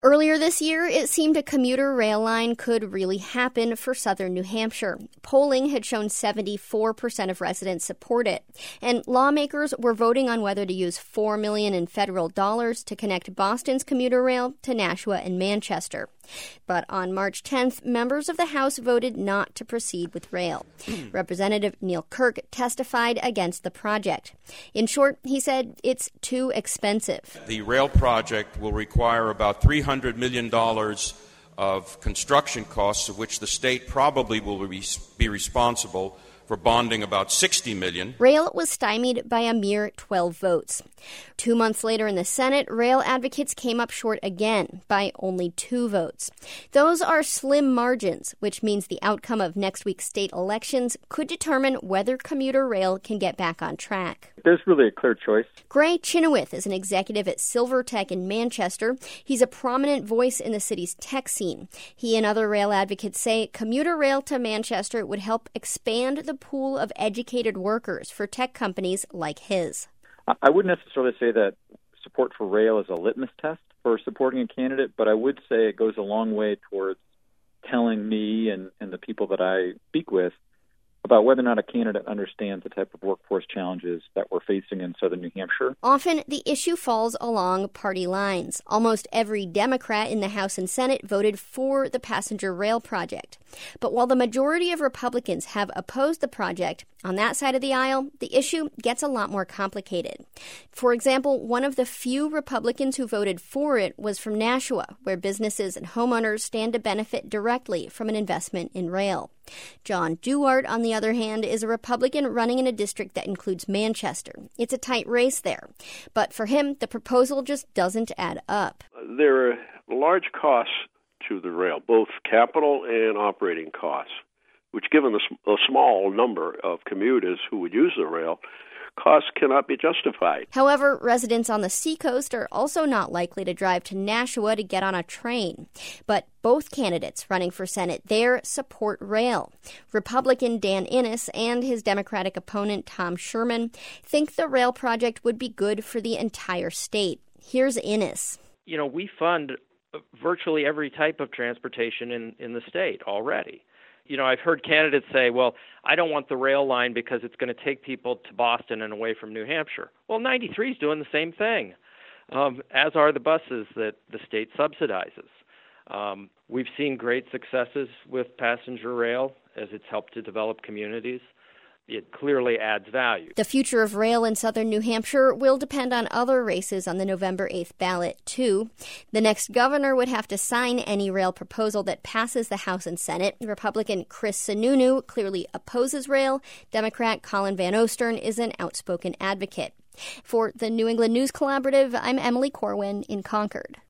Earlier this year, it seemed a commuter rail line could really happen for southern New Hampshire. Polling had shown 74% of residents support it, and lawmakers were voting on whether to use $4 million in federal dollars to connect Boston's commuter rail to Nashua and Manchester. But on March 10th, members of the House voted not to proceed with rail. Representative Neil Kirk testified against the project. In short, he said it's too expensive. The rail project will require about $300 million of construction costs, of which the state probably will be responsible for bonding about $60 million. Rail was stymied by a mere 12 votes. 2 months later in the Senate, rail advocates came up short again by only 2 votes. Those are slim margins, which means the outcome of next week's state elections could determine whether commuter rail can get back on track. There's really a clear choice. Gray Chenoweth is an executive at Silvertech in Manchester. He's a prominent voice in the city's tech scene. He and other rail advocates say commuter rail to Manchester would help expand the pool of educated workers for tech companies like his. I wouldn't necessarily say that support for rail is a litmus test for supporting a candidate, but I would say it goes a long way towards telling me and the people that I speak with about whether or not a candidate understands the type of workforce challenges that we're facing in southern New Hampshire. Often, the issue falls along party lines. Almost every Democrat in the House and Senate voted for the passenger rail project. But while the majority of Republicans have opposed the project, on that side of the aisle, the issue gets a lot more complicated. For example, one of the few Republicans who voted for it was from Nashua, where businesses and homeowners stand to benefit directly from an investment in rail. John Duart, on the other hand, is a Republican running in a district that includes Manchester. It's a tight race there. But for him, the proposal just doesn't add up. There are large costs to the rail, both capital and operating costs, which, given a small number of commuters who would use the rail, costs cannot be justified. However, residents on the seacoast are also not likely to drive to Nashua to get on a train. But both candidates running for Senate there support rail. Republican Dan Innes and his Democratic opponent Tom Sherman think the rail project would be good for the entire state. Here's Innes. We fund virtually every type of transportation in the state already. I've heard candidates say, well, I don't want the rail line because it's going to take people to Boston and away from New Hampshire. Well, 93 is doing the same thing, as are the buses that the state subsidizes. We've seen great successes with passenger rail as it's helped to develop communities. It clearly adds value. The future of rail in southern New Hampshire will depend on other races on the November 8th ballot, too. The next governor would have to sign any rail proposal that passes the House and Senate. Republican Chris Sununu clearly opposes rail. Democrat Colin Van Ostern is an outspoken advocate. For the New England News Collaborative, I'm Emily Corwin in Concord.